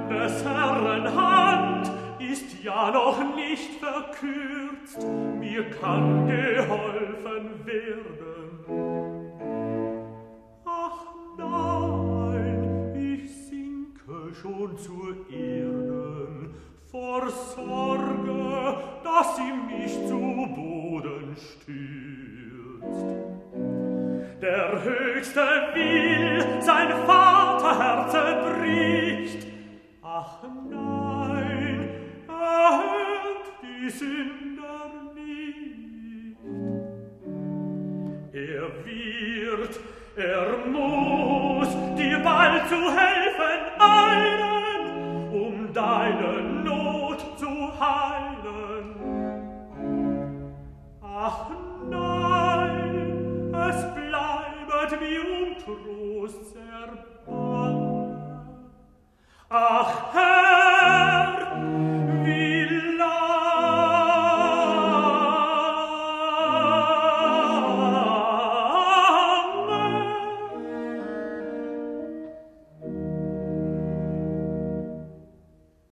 Des Herrn Hand ist ja noch nicht verkürzt, mir kann geholfen werden. Ach nein, ich sinke schon zur Erden, vor Sorge, dass sie mich zu Boden stürzt. Der Höchste will sein Vaterherz zerbricht. Ach nein, hört die Sünder nicht. Er muss dir bald zu helfen eilen, um deine Not zu heilen. Ach nein, es bleibet mir Trost sehr bange. Ach,